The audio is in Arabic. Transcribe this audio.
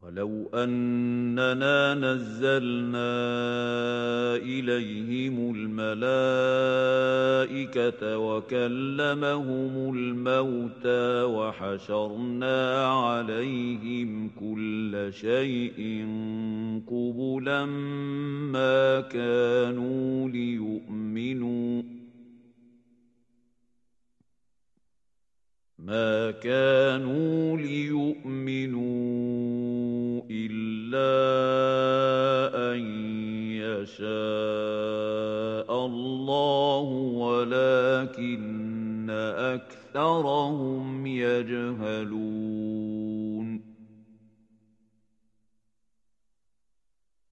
وَلَوْ أَنَّنَا نَزَّلْنَا إِلَيْهِمُ الْمَلَائِكَةَ وَكَلَّمَهُمُ الْمَوْتَىٰ وَحَشَرْنَا عَلَيْهِمْ كُلَّ شَيْءٍ قُبُلًا مَا كَانُوا لِيُؤْمِنُوا إِلَّا أَن يَشَاءَ اللَّهُ وَلَٰكِنَّ أَكْثَرَ